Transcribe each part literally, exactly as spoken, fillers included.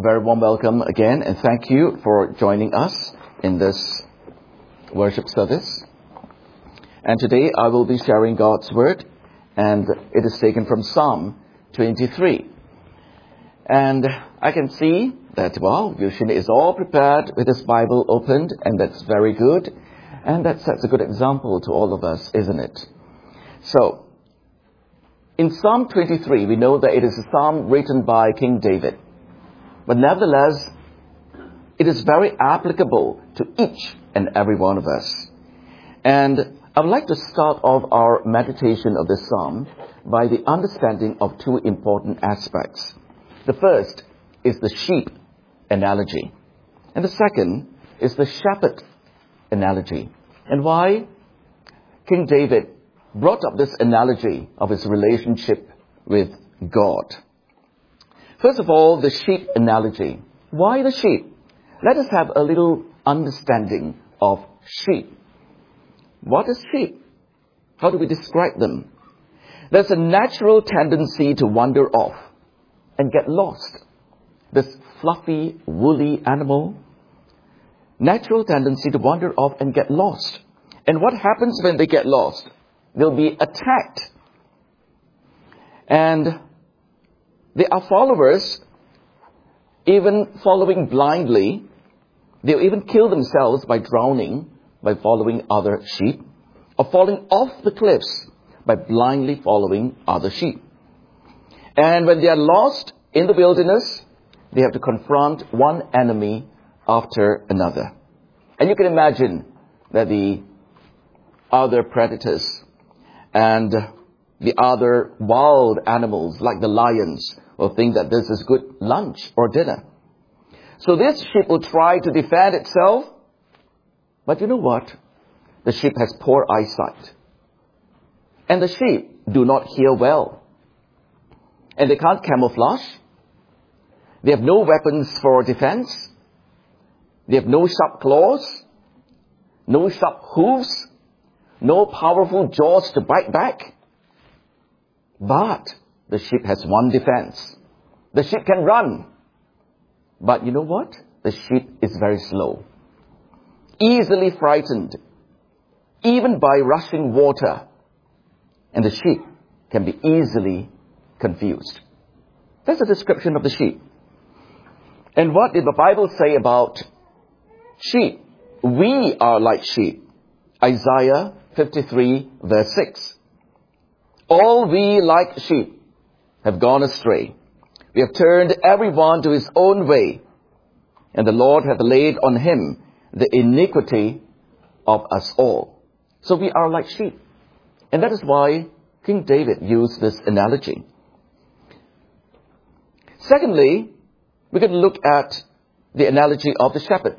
very warm welcome again, and thank you for joining us in this worship service. And today I will be sharing God's Word, and it is taken from Psalm twenty-three. And I can see that, well, Yushini is all prepared with his Bible opened, and that's very good. And that sets a good example to all of us, isn't it? So, in Psalm twenty-three, we know that it is a psalm written by King David. But nevertheless, it is very applicable to each and every one of us. And I would like to start off our meditation of this psalm by the understanding of two important aspects. The first is the sheep analogy. And the second is the shepherd analogy. And why King David brought up this analogy of his relationship with God. First of all, the sheep analogy. Why the sheep? Let us have a little understanding of sheep. What is sheep? How do we describe them? There's a natural tendency to wander off and get lost. This fluffy, woolly animal, natural tendency to wander off and get lost. And what happens when they get lost? They'll be attacked. And they are followers, even following blindly. They'll even kill themselves by drowning, by following other sheep, or falling off the cliffs by blindly following other sheep. And when they are lost in the wilderness, they have to confront one enemy after another. And you can imagine that the other predators and the other wild animals, like the lions, will think that this is good lunch or dinner. So this sheep will try to defend itself. But you know what? The sheep has poor eyesight. And the sheep do not hear well. And they can't camouflage. They have no weapons for defense. They have no sharp claws, no sharp hooves, no powerful jaws to bite back. But the sheep has one defense. The sheep can run. But you know what? The sheep is very slow. Easily frightened. Even by rushing water. And the sheep can be easily confused. That's a description of the sheep. And what did the Bible say about sheep? We are like sheep. Isaiah fifty-three verse six. All we like sheep have gone astray. We have turned everyone to his own way, and the Lord hath laid on him the iniquity of us all. So we are like sheep. And that is why King David used this analogy. Secondly, we can look at the analogy of the shepherd.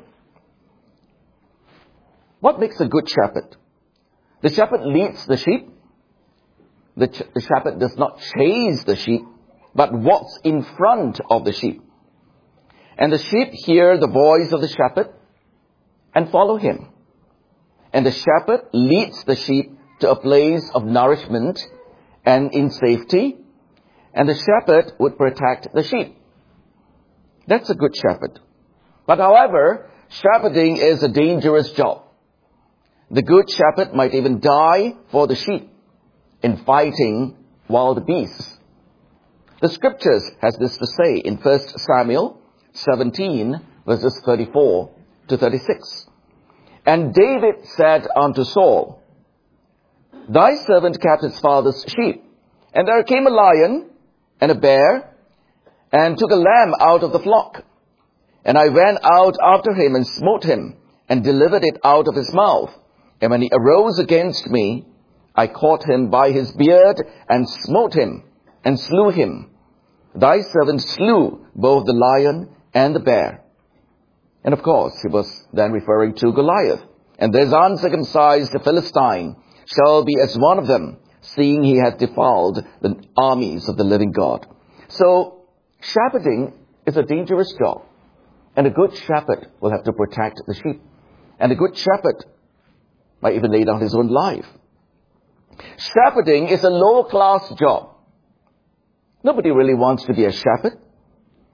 What makes a good shepherd? The shepherd leads the sheep. The, ch- the shepherd does not chase the sheep, but walks in front of the sheep. And the sheep hear the voice of the shepherd and follow him. And the shepherd leads the sheep to a place of nourishment and in safety. And the shepherd would protect the sheep. That's a good shepherd. But however, shepherding is a dangerous job. The good shepherd might even die for the sheep in fighting wild beasts. The scriptures has this to say in First Samuel seventeen verses thirty-four to thirty-six. And David said unto Saul, Thy servant kept his father's sheep, and there came a lion and a bear, and took a lamb out of the flock. And I went out after him and smote him, and delivered it out of his mouth. And when he arose against me, I caught him by his beard, and smote him, and slew him. Thy servant slew both the lion and the bear. And of course, he was then referring to Goliath. And this uncircumcised Philistine shall be as one of them, seeing he hath defiled the armies of the living God. So, shepherding is a dangerous job. And a good shepherd will have to protect the sheep. And a good shepherd might even lay down his own life. Shepherding is a low-class job. Nobody really wants to be a shepherd.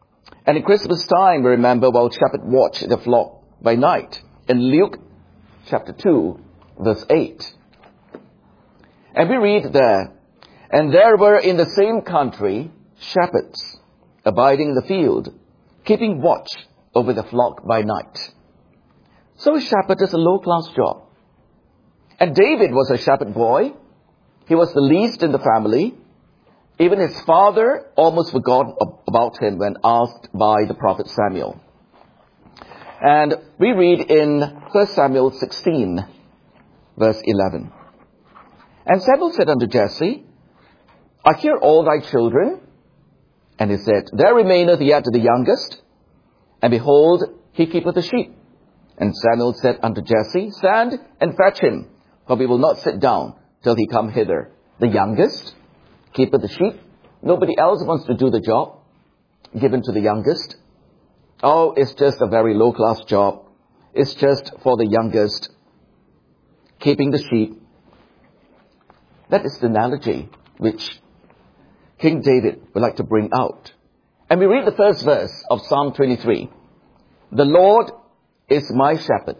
And in Christmas time, we remember, well, shepherd watch the flock by night. In Luke chapter two, verse eight. And we read there, and there were in the same country shepherds abiding in the field, keeping watch over the flock by night. So a shepherd is a low-class job. And David was a shepherd boy. He was the least in the family. Even his father almost forgot about him when asked by the prophet Samuel. And we read in First Samuel sixteen, verse eleven. And Samuel said unto Jesse, I hear all thy children. And he said, There remaineth yet the youngest, and behold, he keepeth the sheep. And Samuel said unto Jesse, Stand and fetch him, for we will not sit down till he come hither. The youngest keepeth the sheep. Nobody else wants to do the job given to the youngest. Oh, it's just a very low-class job. It's just for the youngest, keeping the sheep. That is the analogy which King David would like to bring out. And we read the first verse of Psalm twenty-three. The Lord is my shepherd.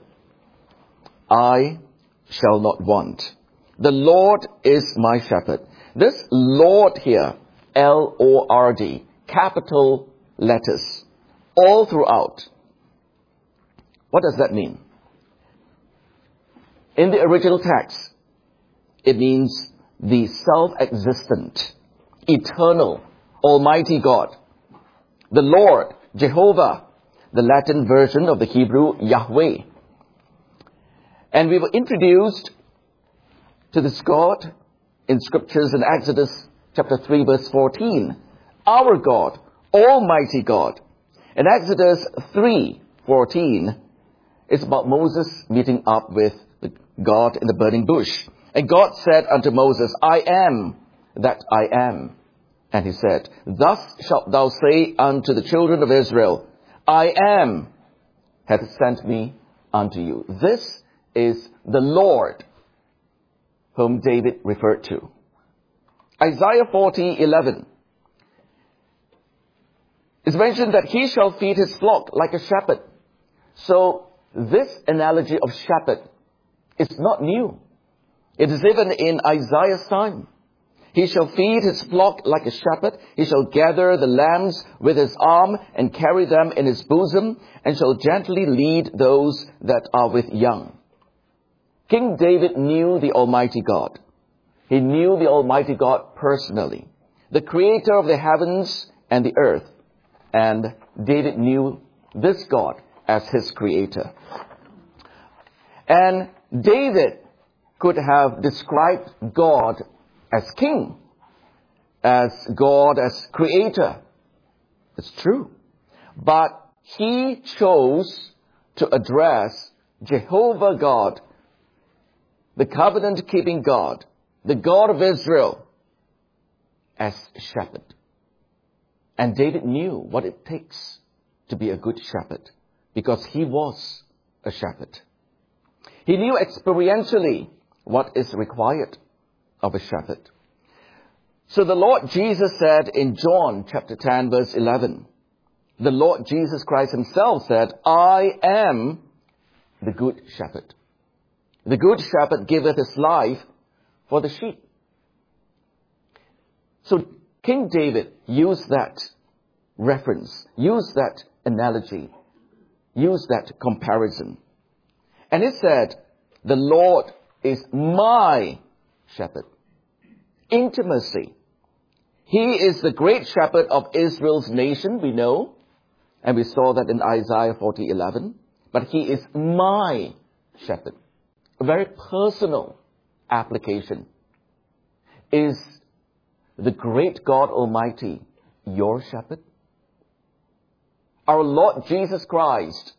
I shall not want. The Lord is my shepherd. This Lord here, L O R D, capital letters, all throughout. What does that mean? In the original text, it means the self-existent, eternal, almighty God. The Lord, Jehovah, the Latin version of the Hebrew, Yahweh. And we were introduced to this God in scriptures in Exodus chapter three, verse fourteen. Our God, Almighty God. In Exodus three, fourteen, it's about Moses meeting up with God in the burning bush. And God said unto Moses, I am that I am. And he said, Thus shalt thou say unto the children of Israel, I am hath sent me unto you. This is the Lord whom David referred to. Isaiah forty, eleven. It's mentioned that he shall feed his flock like a shepherd. So this analogy of shepherd is not new. It is even in Isaiah's time. He shall feed his flock like a shepherd. He shall gather the lambs with his arm and carry them in his bosom, and shall gently lead those that are with young. King David knew the Almighty God. He knew the Almighty God personally, the creator of the heavens and the earth. And David knew this God as his creator. And David could have described God as king, as God as creator. It's true. But he chose to address Jehovah God, the covenant-keeping God, the God of Israel, as shepherd. And David knew what it takes to be a good shepherd, because he was a shepherd. He knew experientially what is required of a shepherd. So the Lord Jesus said in John chapter ten, verse eleven, the Lord Jesus Christ himself said, I am the good shepherd. The good shepherd giveth his life for the sheep. So King David used that reference, used that analogy, used that comparison. And he said, the Lord is my shepherd. Intimacy. He is the great shepherd of Israel's nation, we know. And we saw that in Isaiah forty, eleven. But he is my shepherd. A very personal application. Is the great God Almighty your shepherd? Our Lord Jesus Christ,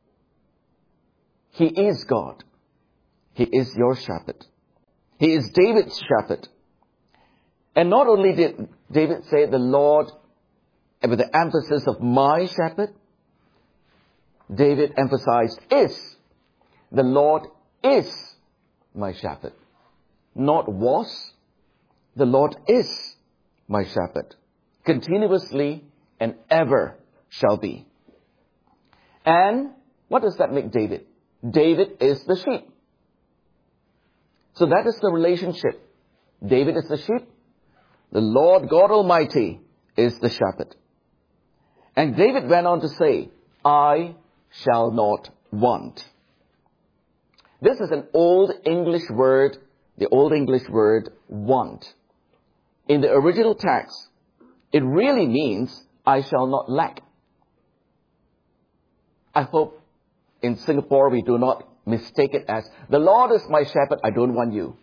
he is God. He is your shepherd. He is David's shepherd. And not only did David say the Lord, and with the emphasis of my shepherd, David emphasized is. The Lord is my shepherd. Not was. The Lord is my shepherd. Continuously and ever shall be. And what does that make David? David is the sheep. So that is the relationship. David is the sheep. The Lord God Almighty is the shepherd. And David went on to say, I shall not want. This is an old English word, the old English word want. In the original text, it really means I shall not lack. I hope in Singapore we do not mistake it as, the Lord is my shepherd, I don't want you.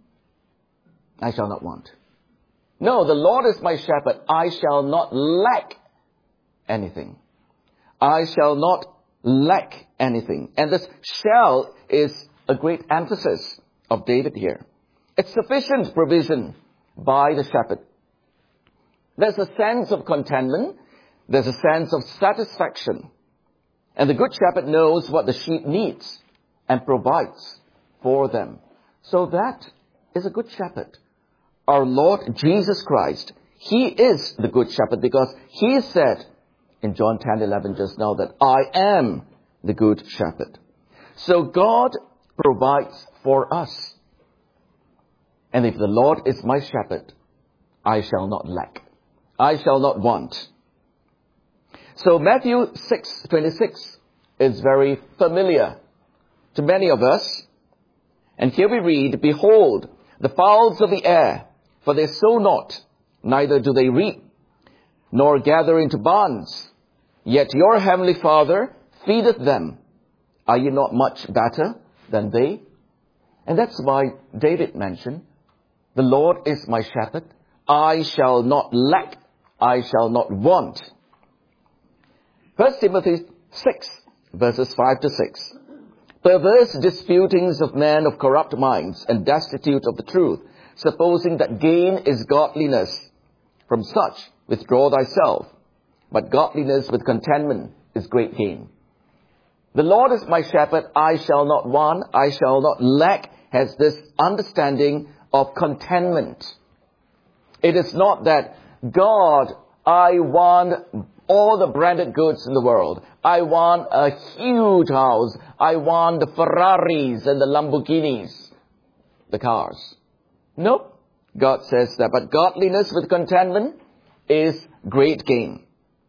I shall not want. No, the Lord is my shepherd, I shall not lack anything. I shall not lack anything. And this shall is a great emphasis of David here. It's sufficient provision by the shepherd. There's a sense of contentment. There's a sense of satisfaction. And the good shepherd knows what the sheep needs and provides for them. So that is a good shepherd. Our Lord Jesus Christ, He is the good shepherd because He said in John ten eleven just now that I am the good shepherd. So God provides for us. And if the Lord is my shepherd, I shall not lack. I shall not want. So Matthew six twenty-six is very familiar to many of us. And here we read, behold, the fowls of the air, for they sow not, neither do they reap, nor gather into barns. Yet your heavenly Father feedeth them. Are you not much better than they? And that's why David mentioned, the Lord is my shepherd. I shall not lack. I shall not want. First Timothy six, verses five to six. Perverse disputings of men of corrupt minds and destitute of the truth, supposing that gain is godliness. From such withdraw thyself. But godliness with contentment is great gain. The Lord is my shepherd, I shall not want, I shall not lack, has this understanding of contentment. It is not that, God, I want all the branded goods in the world. I want a huge house. I want the Ferraris and the Lamborghinis, the cars. Nope. God says that. But godliness with contentment is great gain.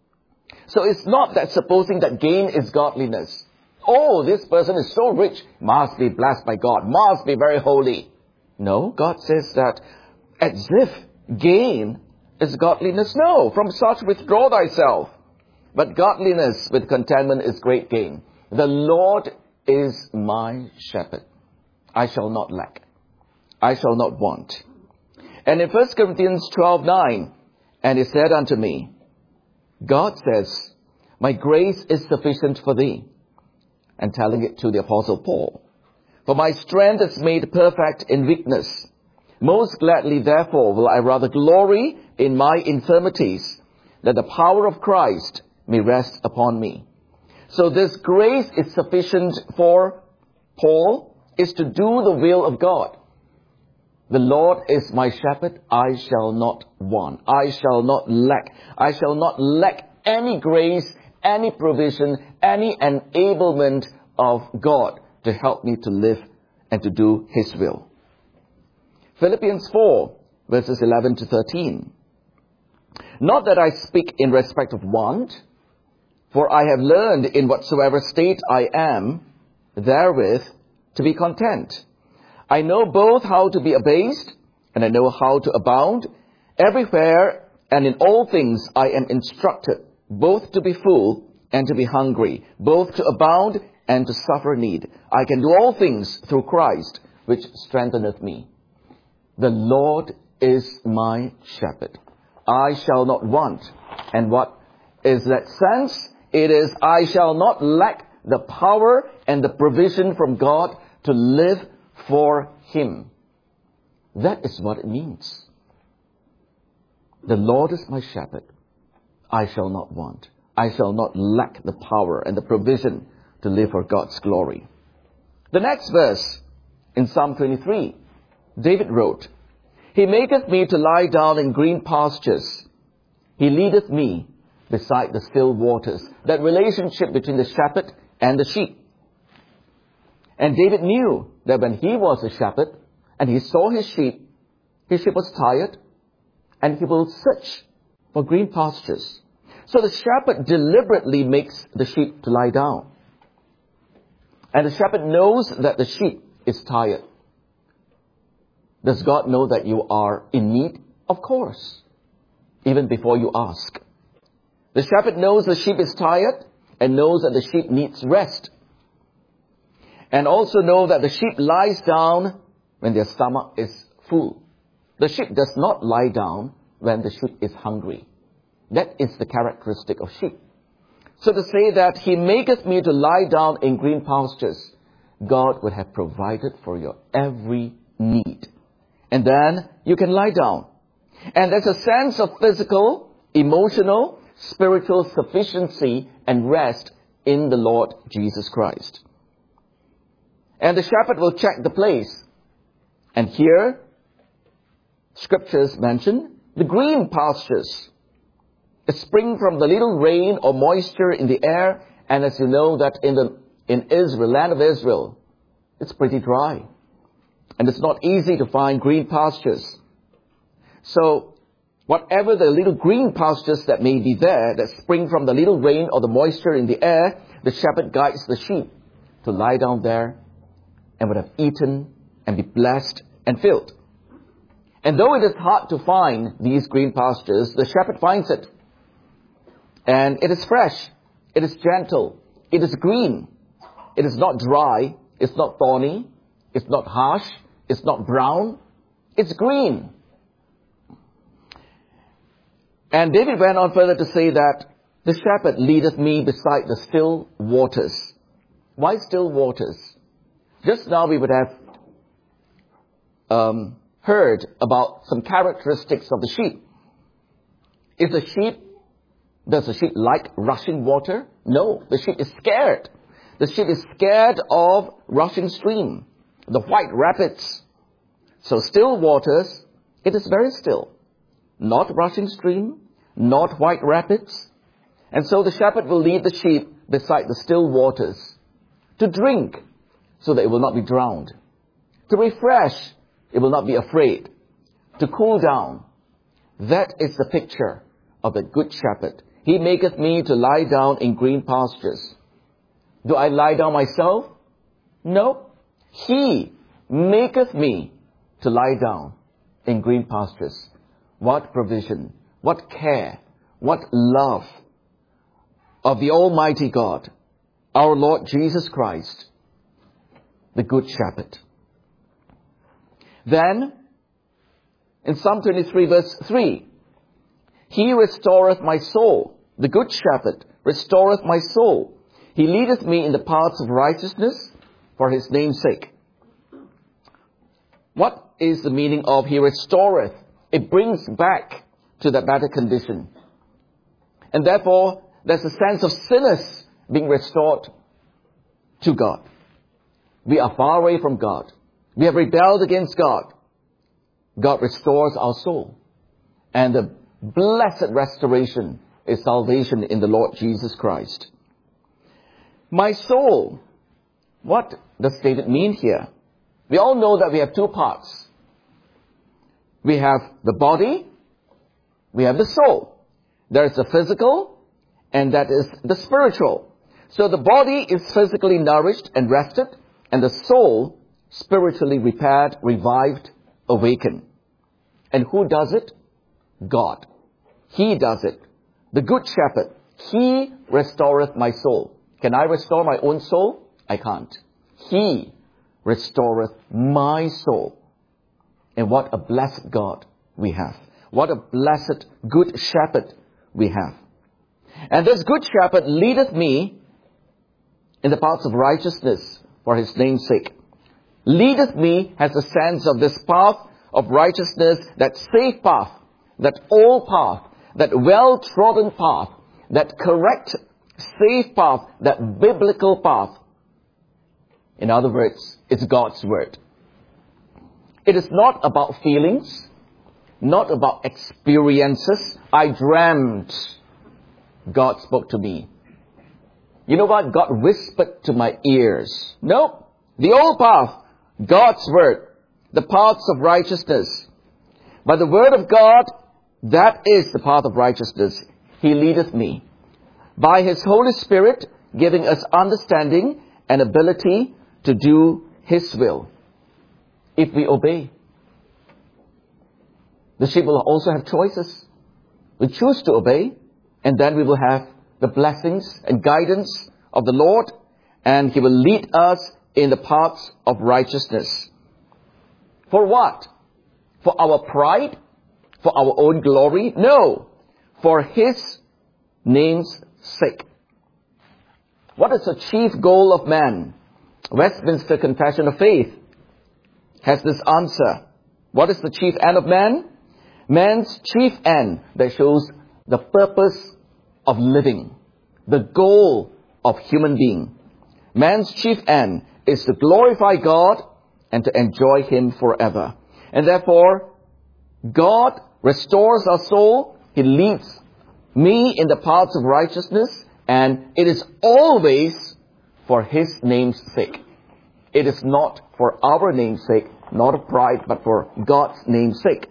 So it's not that supposing that gain is godliness. Oh, this person is so rich, must be blessed by God, must be very holy. No, God says that as if gain is godliness. No, from such withdraw thyself. But godliness with contentment is great gain. The Lord is my shepherd. I shall not lack. I shall not want. And in First Corinthians twelve nine, and he said unto me, God says, my grace is sufficient for thee. And telling it to the Apostle Paul. For my strength is made perfect in weakness. Most gladly, therefore, will I rather glory in my infirmities, that the power of Christ may rest upon me. So this grace is sufficient for Paul, is to do the will of God. The Lord is my shepherd, I shall not want. I shall not lack. I shall not lack any grace, any provision, any enablement of God to help me to live and to do His will. Philippians four, verses eleven to thirteen. Not that I speak in respect of want, for I have learned in whatsoever state I am, therewith to be content. I know both how to be abased, and I know how to abound. Everywhere and in all things I am instructed, both to be full and to be hungry, both to abound and to suffer need. I can do all things through Christ, which strengtheneth me. The Lord is my shepherd. I shall not want. And what is that sense? It is, I shall not lack the power and the provision from God to live for Him. That is what it means. The Lord is my shepherd. I shall not want. I shall not lack the power and the provision to live for God's glory. The next verse in Psalm twenty-three, David wrote, He maketh me to lie down in green pastures. He leadeth me beside the still waters. That relationship between the shepherd and the sheep. And David knew that when he was a shepherd and he saw his sheep, his sheep was tired, and he will search for green pastures. So the shepherd deliberately makes the sheep to lie down. And the shepherd knows that the sheep is tired. Does God know that you are in need? Of course, even before you ask. The shepherd knows the sheep is tired and knows that the sheep needs rest. And also know that the sheep lies down when their stomach is full. The sheep does not lie down when the sheep is hungry. That is the characteristic of sheep. So to say that He maketh me to lie down in green pastures, God would have provided for your every need. And then you can lie down. And there's a sense of physical, emotional, spiritual sufficiency and rest in the Lord Jesus Christ. And the shepherd will check the place. And here, scriptures mention the green pastures. A spring from the little rain or moisture in the air. And as you know that in the in Israel, land of Israel, it's pretty dry. And it's not easy to find green pastures. So, whatever the little green pastures that may be there, that spring from the little rain or the moisture in the air, the shepherd guides the sheep to lie down there and would have eaten and be blessed and filled. And though it is hard to find these green pastures, the shepherd finds it. And it is fresh. It is gentle. It is green. It is not dry. It's not thorny. It's not harsh. It's not brown. It's green. And David went on further to say that the shepherd leadeth me beside the still waters. Why still waters? Just now we would have um, heard about some characteristics of the sheep. Is the sheep, does the sheep like rushing water? No, the sheep is scared. The sheep is scared of rushing stream, the white rapids. So still waters, it is very still. Not rushing stream, not white rapids. And so the shepherd will lead the sheep beside the still waters to drink so that it will not be drowned. To refresh, it will not be afraid. To cool down. That is the picture of the good shepherd. He maketh me to lie down in green pastures. Do I lie down myself? No. He maketh me to lie down in green pastures. What provision, what care, what love of the Almighty God, our Lord Jesus Christ, the Good Shepherd. Then, in Psalm twenty-three verse three, He restoreth my soul. The Good Shepherd restoreth my soul. He leadeth me in the paths of righteousness for His name's sake. What is the meaning of He restoreth? It brings back to that better condition. And therefore, there's a sense of sinners being restored to God. We are far away from God. We have rebelled against God. God restores our soul. And the blessed restoration is salvation in the Lord Jesus Christ. My soul. What does David mean here? We all know that we have two parts. We have the body, we have the soul. There is the physical, and that is the spiritual. So the body is physically nourished and rested, and the soul spiritually repaired, revived, awakened. And who does it? God. He does it. The Good Shepherd. He restoreth my soul. Can I restore my own soul? I can't. He restoreth my soul. And what a blessed God we have. What a blessed Good Shepherd we have. And this Good Shepherd leadeth me in the paths of righteousness for His name's sake. Leadeth me has a sense of this path of righteousness, that safe path, that old path, that well-trodden path, that correct, safe path, that biblical path. In other words, it's God's Word. It is not about feelings, not about experiences. I dreamt God spoke to me. You know what? God whispered to my ears. Nope. The old path, God's word, the paths of righteousness. By the word of God, that is the path of righteousness. He leadeth me. By His Holy Spirit, giving us understanding and ability to do His will. If we obey. The sheep will also have choices. We choose to obey, and then we will have the blessings and guidance of the Lord, and He will lead us in the paths of righteousness. For what? For our pride? For our own glory? No. For His name's sake. What is the chief goal of man? Westminster Confession of Faith has this answer. What is the chief end of man? Man's chief end that shows the purpose of living, the goal of human being. Man's chief end is to glorify God and to enjoy Him forever. And therefore, God restores our soul. He leads me in the paths of righteousness, and it is always for His name's sake. It is not for our name's sake, not of pride, but for God's name's sake.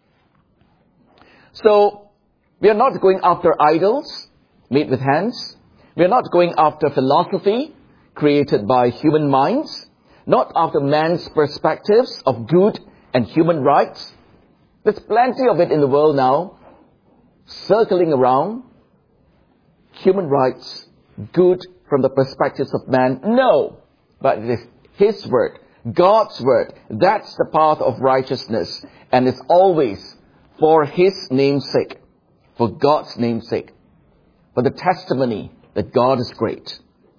So, we are not going after idols made with hands. We are not going after philosophy created by human minds. Not after man's perspectives of good and human rights. There's plenty of it in the world now, circling around. Human rights, good from the perspectives of man. No, but it is His word, God's word. That's the path of righteousness. And it's always for His name's sake, for God's name's sake, for the testimony that God is great.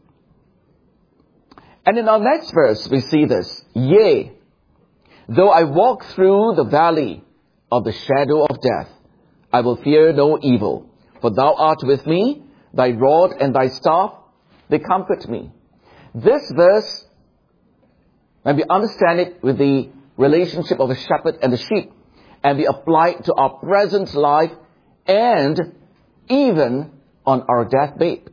And in our next verse, we see this. Yea, though I walk through the valley of the shadow of death, I will fear no evil, for Thou art with me, Thy rod and Thy staff, they comfort me. This verse, when we understand it with the relationship of the shepherd and the sheep, and we apply it to our present life and even on our deathbed.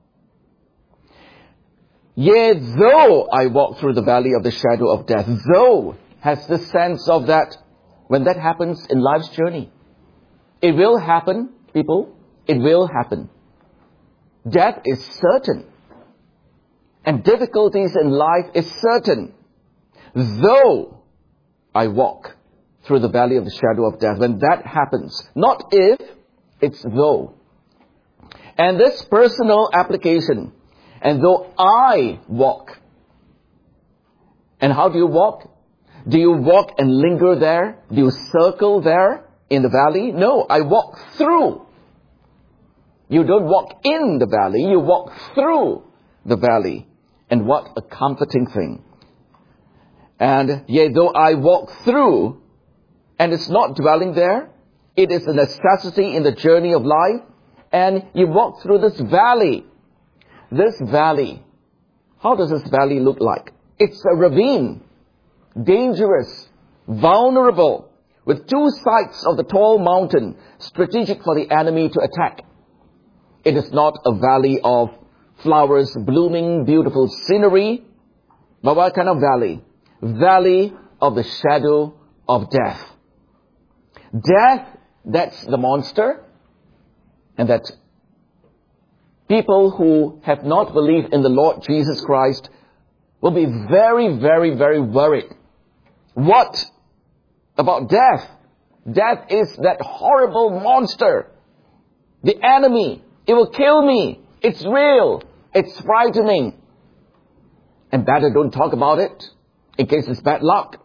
Yea, though I walk through the valley of the shadow of death, though has the sense of that when that happens in life's journey. It will happen, people. It will happen. Death is certain. And difficulties in life is certain. Though I walk through the valley of the shadow of death. When that happens, not if, it's though. And this personal application, and though I walk. And how do you walk? Do you walk and linger there? Do you circle there in the valley? No, I walk through. You don't walk in the valley, you walk through the valley. And what a comforting thing. And yea, though I walk through, and it's not dwelling there, it is a necessity in the journey of life, and you walk through this valley. This valley, how does this valley look like? It's a ravine, dangerous, vulnerable, with two sides of the tall mountain, strategic for the enemy to attack. It is not a valley of flowers blooming, beautiful scenery, but what kind of valley? Valley of the shadow of death. Death, that's the monster, and that people who have not believed in the Lord Jesus Christ will be very, very, very worried. What about death? Death is that horrible monster. The enemy. It will kill me. It's real. It's frightening. And better don't talk about it in case it's bad luck.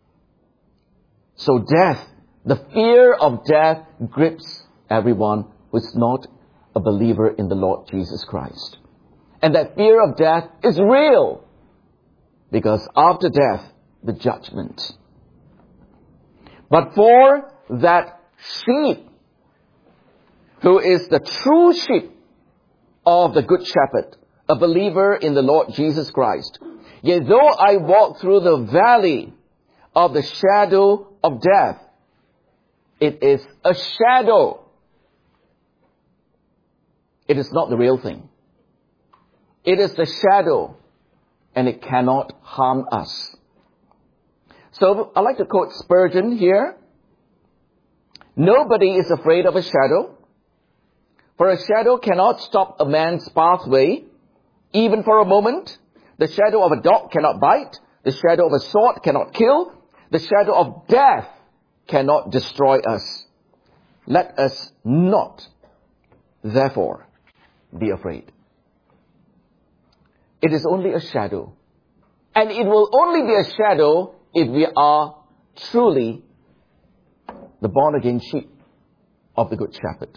So death, the fear of death grips everyone who is not a believer in the Lord Jesus Christ. And that fear of death is real. Because after death, the judgment. But for that sheep, who is the true sheep of the Good Shepherd, a believer in the Lord Jesus Christ, yea, though I walk through the valley of the shadow of death, it is a shadow. It is not the real thing. It is the shadow, and it cannot harm us. So I'd like to quote Spurgeon here. Nobody is afraid of a shadow, for a shadow cannot stop a man's pathway, even for a moment. The shadow of a dog cannot bite. The shadow of a sword cannot kill. The shadow of death cannot destroy us. Let us not, therefore, be afraid. It is only a shadow. And it will only be a shadow if we are truly the born-again sheep of the Good Shepherd.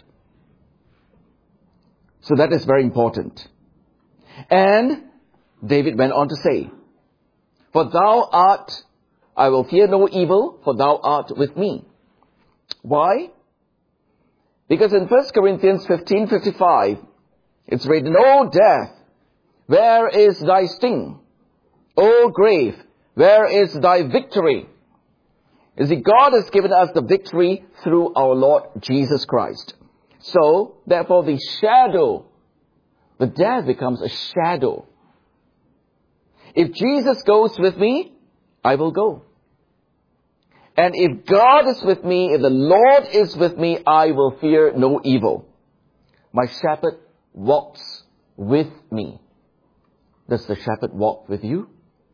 So that is very important. And David went on to say, for thou art, I will fear no evil, for thou art with me. Why? Because in First Corinthians fifteen fifty-five, it's written, O death, where is thy sting? O grave, where is thy victory? You see, God has given us the victory through our Lord Jesus Christ. So, therefore, the shadow, the death becomes a shadow. If Jesus goes with me, I will go. And if God is with me, if the Lord is with me, I will fear no evil. My shepherd walks with me. Does the shepherd walk with you?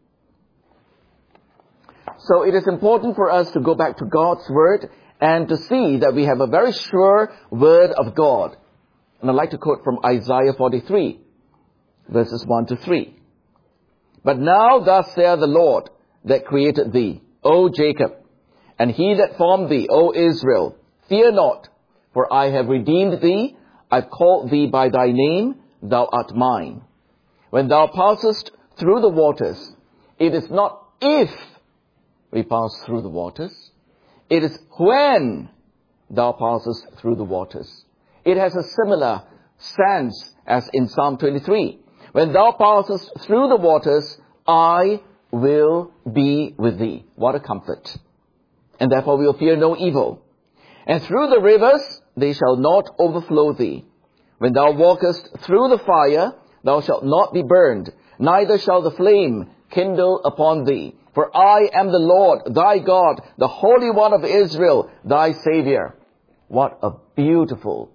So it is important for us to go back to God's Word and to see that we have a very sure Word of God. And I'd like to quote from Isaiah forty-three, verses one to three. But now thus saith the Lord that created thee, O Jacob, and he that formed thee, O Israel, fear not, for I have redeemed thee, I've called thee by thy name, thou art mine. When thou passest through the waters, it is not if we pass through the waters, it is when thou passest through the waters. It has a similar sense as in Psalm twenty-three. When thou passest through the waters, I will be with thee. What a comfort. And therefore we will fear no evil. And through the rivers, they shall not overflow thee. When thou walkest through the fire, thou shalt not be burned, neither shall the flame kindle upon thee. For I am the Lord, thy God, the Holy One of Israel, thy Savior. What a beautiful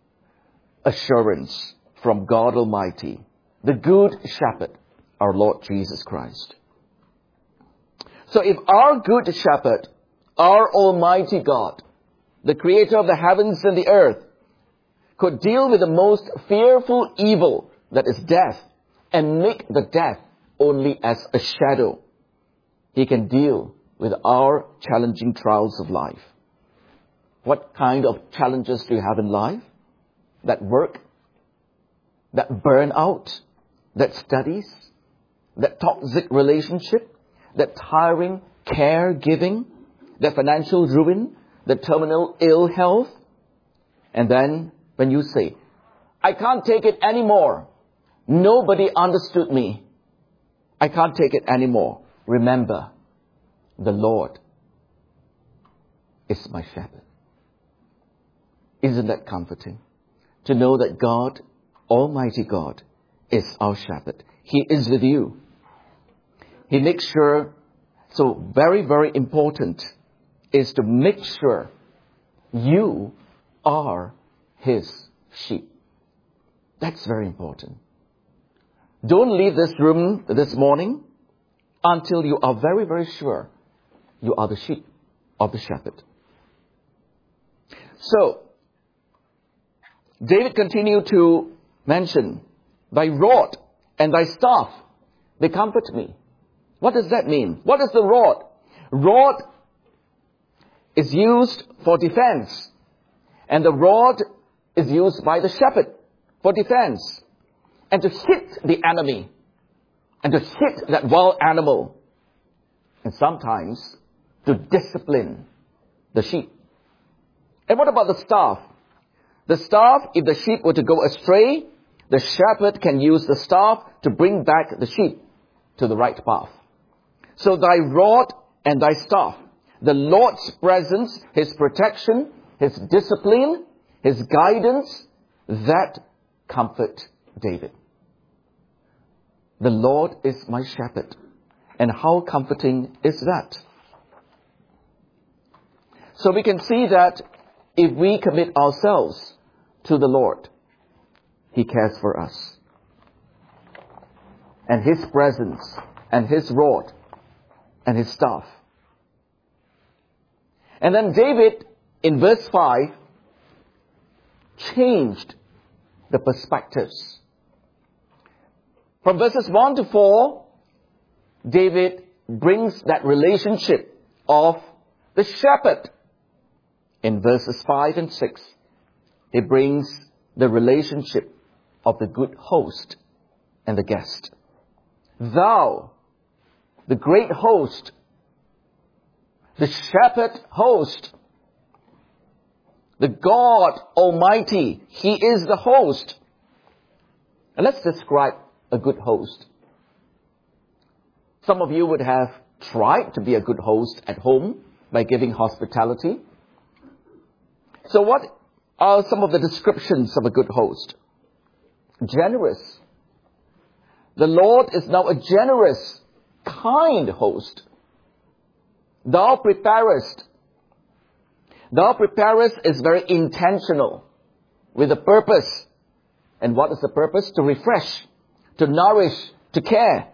assurance from God Almighty, the Good Shepherd, our Lord Jesus Christ. So if our Good Shepherd, our Almighty God, the Creator of the heavens and the earth, could deal with the most fearful evil, that is death, and make the death only as a shadow, He can deal with our challenging trials of life. What kind of challenges do you have in life? That work, that burnout, that studies, that toxic relationship, that tiring caregiving, that financial ruin, the terminal ill health. And then when you say, I can't take it anymore. Nobody understood me. I can't take it anymore. Remember, the Lord is my shepherd. Isn't that comforting? To know that God, Almighty God, is our shepherd. He is with you. He makes sure, so very, very important is to make sure you are His sheep. That's very important. Don't leave this room this morning until you are very, very sure you are the sheep of the shepherd. So, David continued to mention, thy rod and thy staff, they comfort me. What does that mean? What is the rod? Rod is used for defense. And the rod is used by the shepherd for defense. And to hit the enemy. And to hit that wild animal. And sometimes to discipline the sheep. And what about the staff? The staff, if the sheep were to go astray, the shepherd can use the staff to bring back the sheep to the right path. So thy rod and thy staff, the Lord's presence, His protection, His discipline, His guidance, that comfort David. The Lord is my shepherd. And how comforting is that? So we can see that if we commit ourselves to the Lord, He cares for us. And His presence and His rod and His staff. And then David, in verse five, changed the perspectives. From verses one to four, David brings that relationship of the shepherd. In verses five and six, he brings the relationship of the good host and the guest. Thou, the great host, the shepherd host, the God Almighty, He is the host. And let's describe a good host. Some of you would have tried to be a good host at home by giving hospitality. So what are some of the descriptions of a good host? Generous. The Lord is now a generous, kind host. Thou preparest. Thou preparest is very intentional, with a purpose. And what is the purpose? To refresh, to nourish, to care.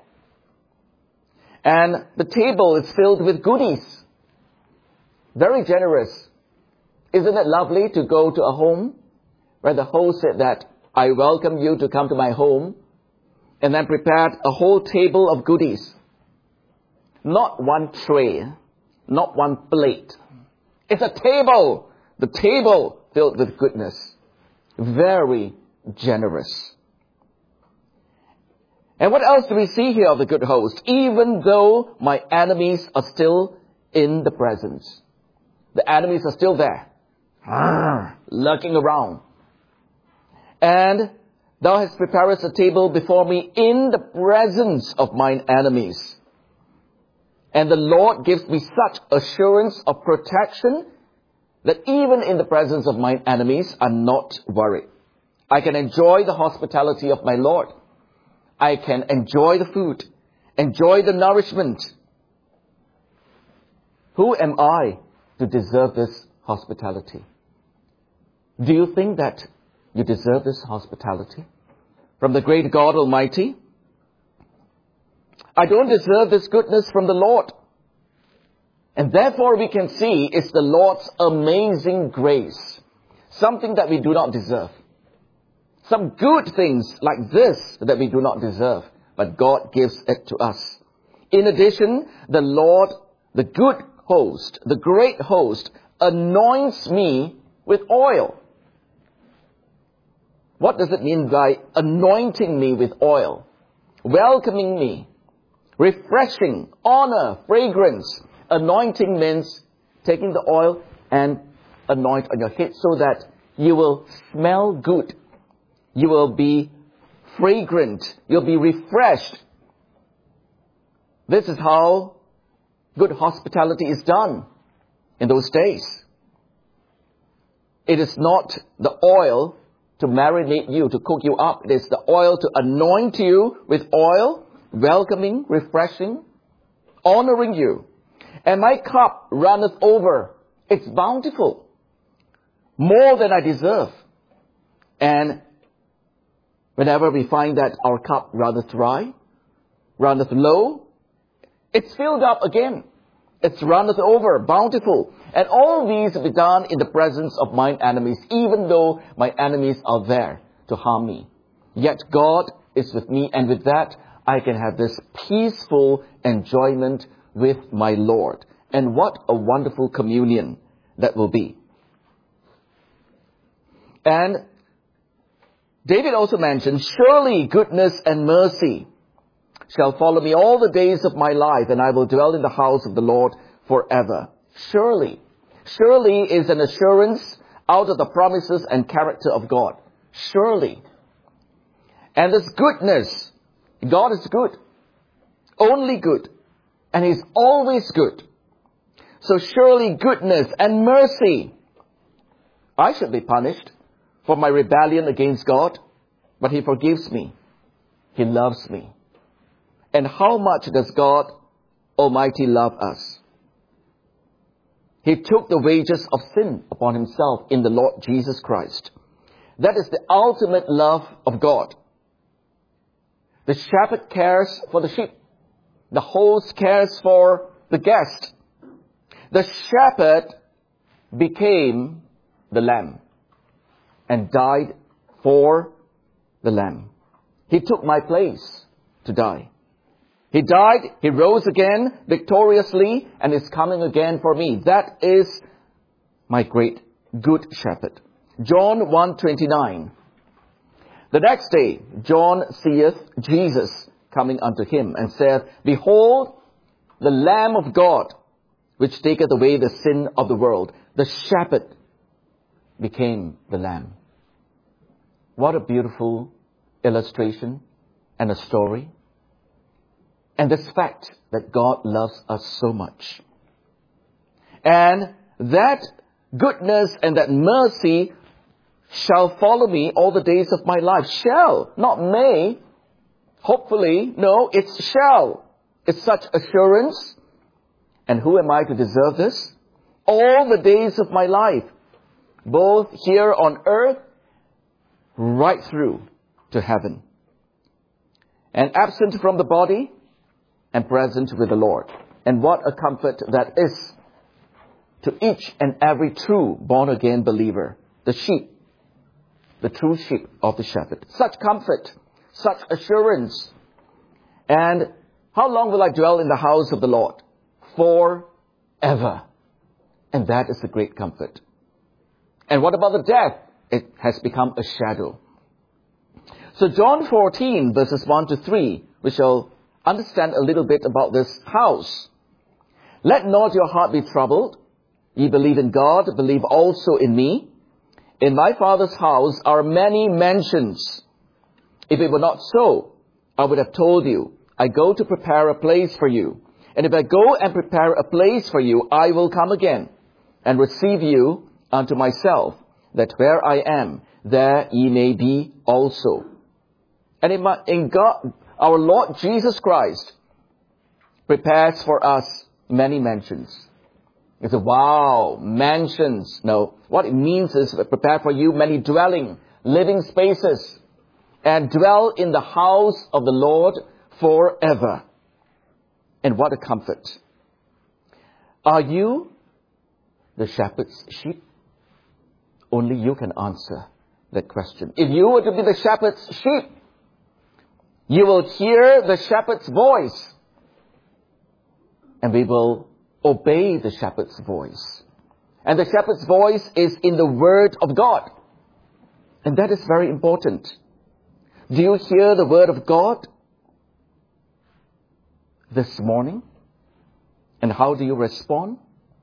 And the table is filled with goodies. Very generous. Isn't it lovely to go to a home where the host said that, I welcome you to come to my home, and then prepared a whole table of goodies. Not one tray, not one plate. It's a table. The table filled with goodness. Very generous. And what else do we see here of the good host? Even though my enemies are still in the presence. The enemies are still there. Lurking around. And thou hast prepared a table before me in the presence of mine enemies. And the Lord gives me such assurance of protection that even in the presence of mine enemies, I'm not worried. I can enjoy the hospitality of my Lord. I can enjoy the food, enjoy the nourishment. Who am I to deserve this hospitality? Do you think that you deserve this hospitality from the great God Almighty? I don't deserve this goodness from the Lord. And therefore we can see it's the Lord's amazing grace. Something that we do not deserve. Some good things like this that we do not deserve. But God gives it to us. In addition, the Lord, the good host, the great host, anoints me with oil. What does it mean by anointing me with oil? Welcoming me. Refreshing, honor, fragrance. Anointing means taking the oil and anoint on your head so that you will smell good. You will be fragrant. You'll be refreshed. This is how good hospitality is done in those days. It is not the oil to marinate you, to cook you up. It is the oil to anoint you with oil, welcoming, refreshing, honoring you. And my cup runneth over. It's bountiful. More than I deserve. And whenever we find that our cup runneth dry, runneth low, it's filled up again. It's runneth over, bountiful. And all these will be done in the presence of mine enemies, even though my enemies are there to harm me. Yet God is with me, and with that, I can have this peaceful enjoyment with my Lord. And what a wonderful communion that will be. And David also mentioned, surely goodness and mercy shall follow me all the days of my life, and I will dwell in the house of the Lord forever. Surely. Surely is an assurance out of the promises and character of God. Surely. And this goodness, God is good. Only good. And He's always good. So surely goodness and mercy. I should be punished for my rebellion against God. but He forgives me. He loves me. And how much does God Almighty love us? He took the wages of sin upon Himself in the Lord Jesus Christ. That is the ultimate love of God. The shepherd cares for the sheep. The host cares for the guest. The shepherd became the lamb and died for the lamb. He took my place to die. He died, He rose again victoriously, and is coming again for me. That is my great good shepherd. John one twenty-nine. The next day, John seeth Jesus coming unto him, and saith, Behold, the Lamb of God, which taketh away the sin of the world. The shepherd became the lamb. What a beautiful illustration and a story. And this fact that God loves us so much. And that goodness and that mercy shall follow me all the days of my life. Shall, not may. Hopefully, no, it's shall. It's such assurance. And who am I to deserve this? All the days of my life, both here on earth, right through to heaven. And absent from the body, and present with the Lord. And what a comfort that is to each and every true born-again believer. The sheep, the true sheep of the shepherd. Such comfort, such assurance. And how long will I dwell in the house of the Lord? Forever. And that is the great comfort. And what about the death? It has become a shadow. So John fourteen, verses one to three, we shall understand a little bit about this house. Let not your heart be troubled. Ye believe in God, believe also in me. In my Father's house are many mansions. If it were not so, I would have told you, I go to prepare a place for you. And if I go and prepare a place for you, I will come again and receive you unto myself, that where I am, there ye may be also. And in, my, in God, our Lord Jesus Christ prepares for us many mansions. You say, wow, mansions. No, what it means is prepare for you many dwelling, living spaces, and dwell in the house of the Lord forever. And what a comfort. Are you the shepherd's sheep? Only you can answer that question. If you were to be the shepherd's sheep, you will hear the shepherd's voice. And we will obey the shepherd's voice. And the shepherd's voice is in the Word of God. And that is very important. Do you hear the Word of God this morning? And how do you respond?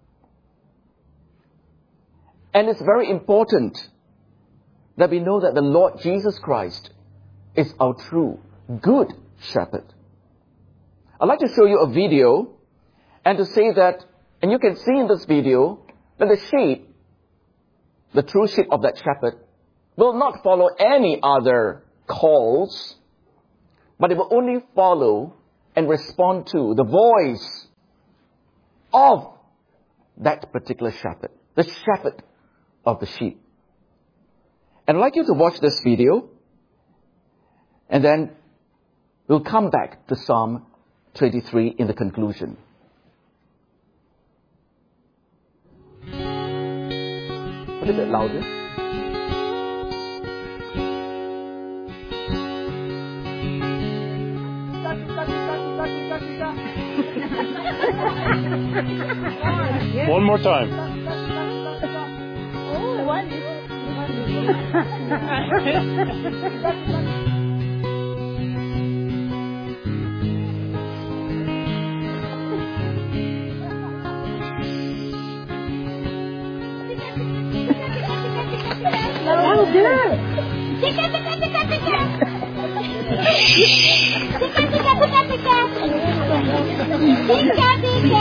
And it's very important that we know that the Lord Jesus Christ is our true good shepherd. I'd like to show you a video and to say that, and you can see in this video, that the sheep, the true sheep of that shepherd, will not follow any other calls, but it will only follow and respond to the voice of that particular shepherd, the shepherd of the sheep. And I'd like you to watch this video, and then we'll come back to Psalm twenty-three in the conclusion. A little bit louder. One more time. Oh, one. Oh, good. Tika, tika, tika, tika. Tika, tika, tika, tika. Tika, tika.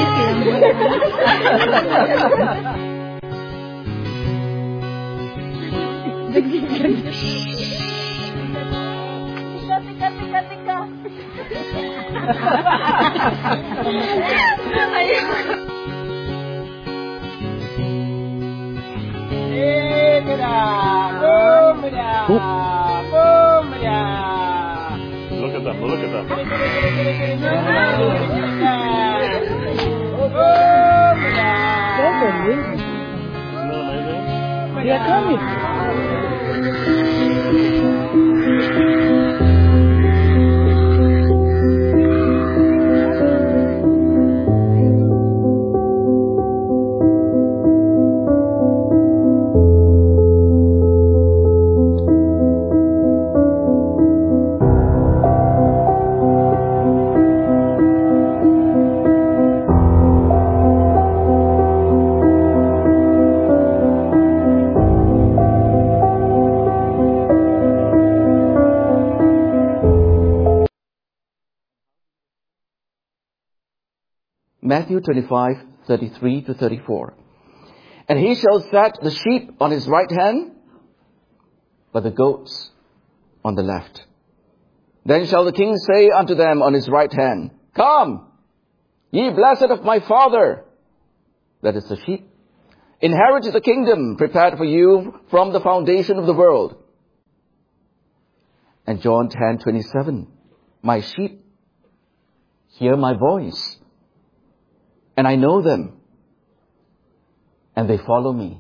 Look at them, look at them. That's amazing. Isn't that amazing? They are coming. Matthew twenty-five, thirty-three to thirty-four. And he shall set the sheep on his right hand, but the goats on the left. Then shall the king say unto them on his right hand, Come, ye blessed of my Father, that is the sheep, inherit the kingdom prepared for you from the foundation of the world. And John ten, twenty-seven, My sheep hear my voice, and I know them, and they follow me.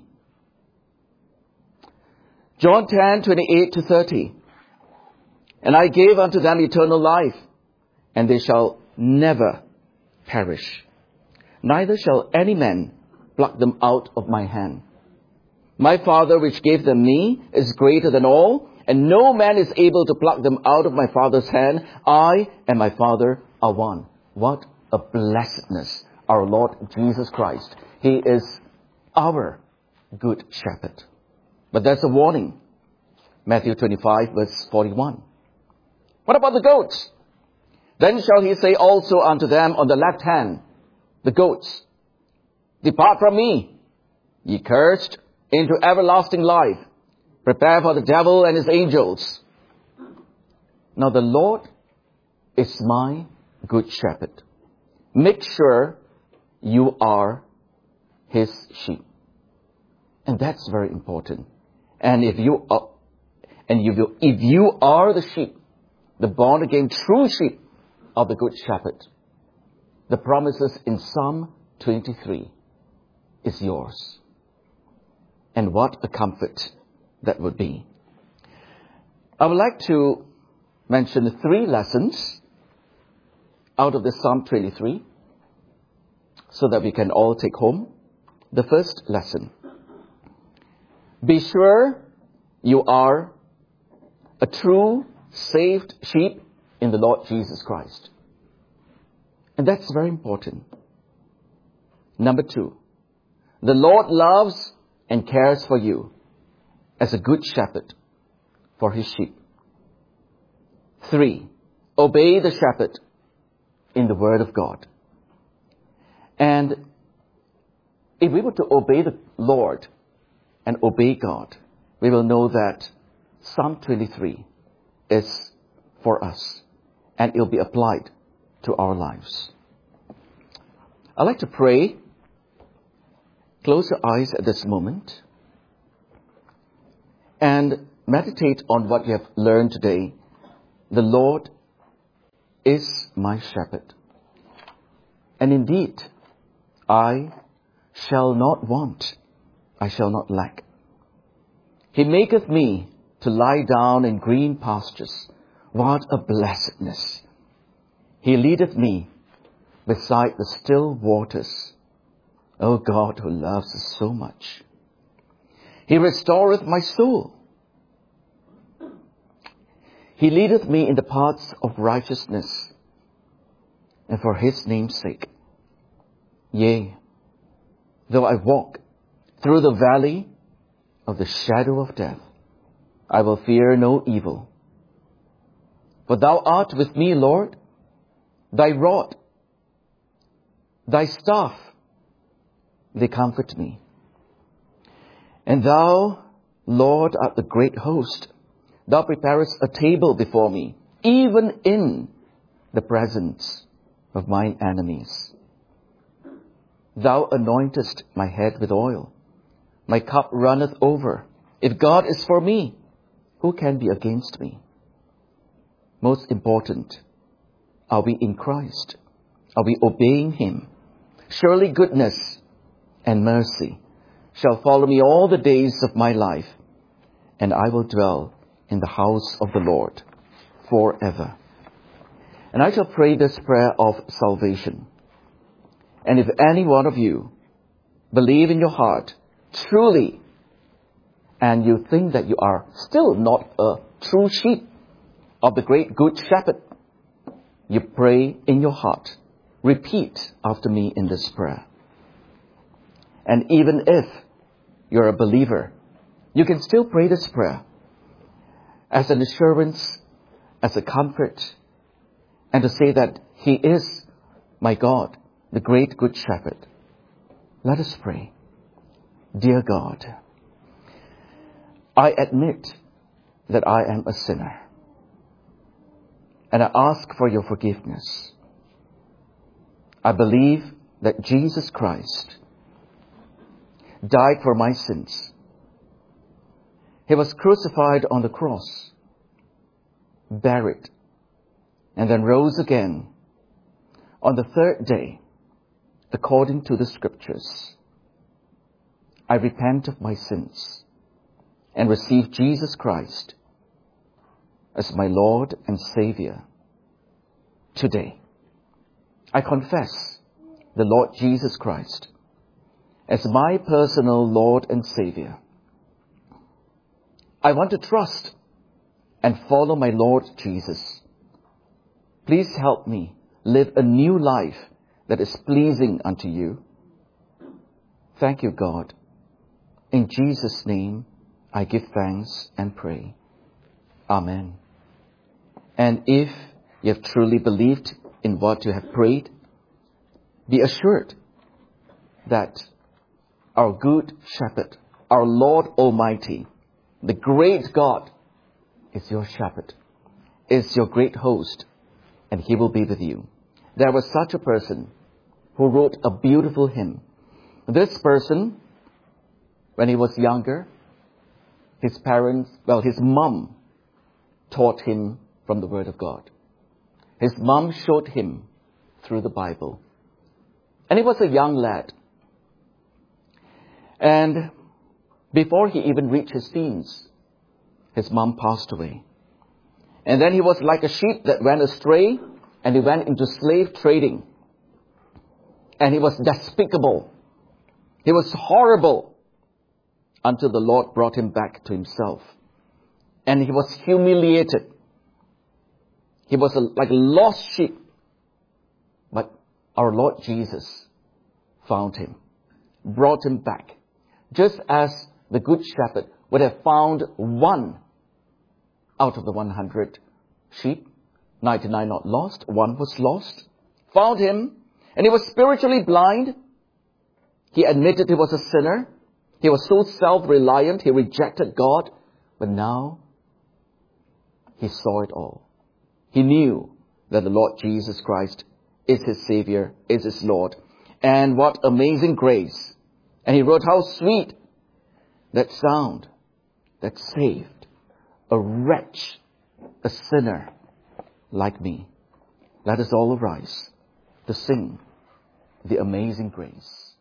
John ten, twenty-eight to thirty. And I gave unto them eternal life, and they shall never perish. Neither shall any man pluck them out of my hand. My Father which gave them me is greater than all, and no man is able to pluck them out of my Father's hand. I and my Father are one. What a blessedness. Our Lord Jesus Christ. He is our good shepherd. But that's a warning. Matthew twenty-five, verse forty-one. What about the goats? Then shall he say also unto them on the left hand, the goats, Depart from me, ye cursed, into everlasting life. Prepare for the devil and his angels. Now the Lord is my good shepherd. Make sure you are his sheep. And that's very important. And if you are, and if you, if you are the sheep, the born again true sheep of the good shepherd, the promises in Psalm twenty-three is yours. And what a comfort that would be. I would like to mention three lessons out of the Psalm twenty-three, so that we can all take home. The first lesson. Be sure you are a true saved sheep in the Lord Jesus Christ. And that's very important. Number two. The Lord loves and cares for you as a good shepherd for his sheep. Three. Obey the shepherd in the word of God. And if we were to obey the Lord and obey God, we will know that Psalm twenty-three is for us, and it will be applied to our lives. I'd like to pray. Close your eyes at this moment and meditate on what you have learned today. The Lord is my shepherd, and indeed, I shall not want, I shall not lack. He maketh me to lie down in green pastures. What a blessedness. He leadeth me beside the still waters. O God, who loves us so much. He restoreth my soul. He leadeth me in the paths of righteousness, and for his name's sake. Yea, though I walk through the valley of the shadow of death, I will fear no evil. For thou art with me, Lord. Thy rod, thy staff, they comfort me. And thou, Lord, art the great host. Thou preparest a table before me, even in the presence of mine enemies. Thou anointest my head with oil. My cup runneth over. If God is for me, who can be against me? Most important, are we in Christ? Are we obeying Him? Surely goodness and mercy shall follow me all the days of my life, and I will dwell in the house of the Lord forever. And I shall pray this prayer of salvation. And if any one of you believe in your heart truly, and you think that you are still not a true sheep of the great good shepherd, you pray in your heart. Repeat after me in this prayer. And even if you're a believer, you can still pray this prayer as an assurance, as a comfort, and to say that He is my God, the great good shepherd. Let us pray. Dear God, I admit that I am a sinner, and I ask for your forgiveness. I believe that Jesus Christ died for my sins. He was crucified on the cross, buried, and then rose again on the third day, according to the Scriptures. I repent of my sins and receive Jesus Christ as my Lord and Savior today. I confess the Lord Jesus Christ as my personal Lord and Savior. I want to trust and follow my Lord Jesus. Please help me live a new life that is pleasing unto you. Thank you, God. In Jesus' name, I give thanks and pray. Amen. And if you have truly believed in what you have prayed, be assured that our good shepherd, our Lord Almighty, the great God, is your shepherd, is your great host, and He will be with you. There was such a person who wrote a beautiful hymn. This person, when he was younger, his parents, well, his mom taught him from the Word of God. His mom showed him through the Bible. And he was a young lad. And before he even reached his teens, his mom passed away. And then he was like a sheep that went astray, and he went into slave trading. And he was despicable. He was horrible until the Lord brought him back to Himself. And he was humiliated. He was a, like a lost sheep. But our Lord Jesus found him, brought him back. Just as the good shepherd would have found one out of the one hundred sheep, ninety-nine not lost, one was lost, found him, and he was spiritually blind. He admitted he was a sinner. He was so self-reliant, he rejected God. But now, he saw it all. He knew that the Lord Jesus Christ is his Savior, is his Lord. And what amazing grace. And he wrote, how sweet that sound that saved a wretch, a sinner like me. Let us all arise to sing the amazing grace.